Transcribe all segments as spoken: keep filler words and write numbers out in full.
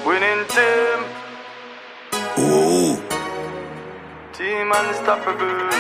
Winning team. Ooh. Team unstoppable.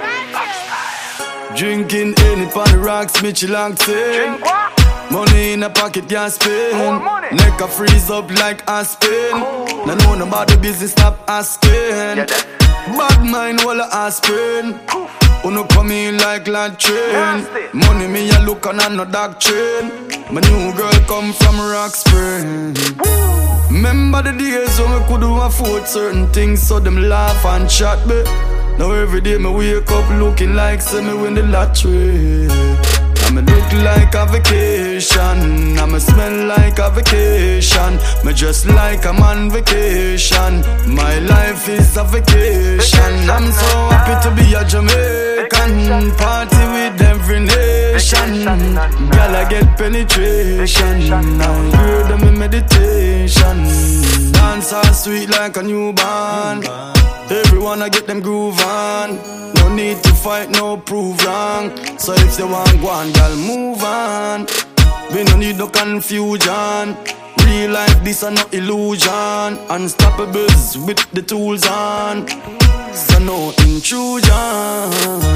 Drinking any on the rocks, Mitchell Langston. Drink what? Money in a pocket can't spend. More money. Neck a freeze up like Aspen. Cool. No know about the business, stop asking. Yeah, that. Bad mind while I aspirin. Uno come in like land train. Nasty. Money me a look on no doctrine. My new girl come from Rock Spring. Remember the days when we couldn't afford certain things, so them laugh and chat me. Now every day me wake up looking like say me win the lottery. I'ma look like a vacation, I'ma smell like a vacation, me just like I'm on vacation. My life is a vacation. I'm so happy to be a Jamaican, party with every nation. Girl, I get penetration, I hear them in meditation. Dance all sweet like a newborn. Everyone I get them groove on. No need to fight, no prove wrong. So if you want one, girl, move on. We no need no confusion. Real life, this are no illusion. Unstoppables with the tools on. So no intrusion.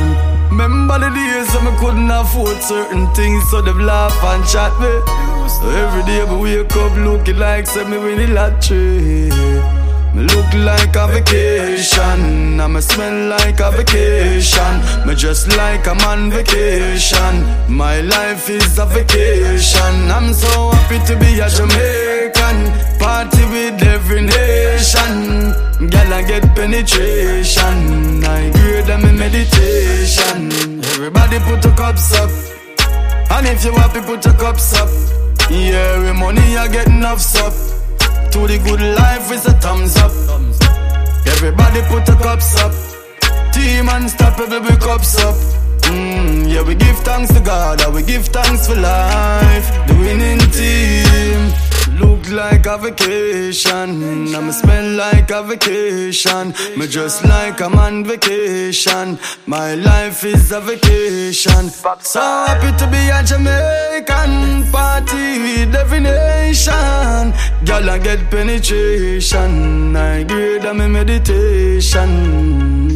Remember the days when I couldn't afford certain things, so they laugh and chat me. So every day we wake up looking like say me win the lottery. Me look like a vacation, I'ma smell like a vacation. Me just like I'm on vacation. My life is a vacation. I'm so happy to be a Jamaican, party with every nation. Girl, I get penetration, I hear them in meditation. Everybody put your cups up, and if you happy put your cups up. Yeah, with money I get enough up. To the good life is a thumbs up. Everybody put the cups up. Team unstoppable, we cups up. Mm, yeah, we give thanks to God, and we give thanks for life. The winning team look like a vacation, I'ma smell like a vacation. Me just like I'm on vacation. My life is a vacation. So happy to be a Jamaican, party with every nation. Girl, I get penetration, I grade them in meditation.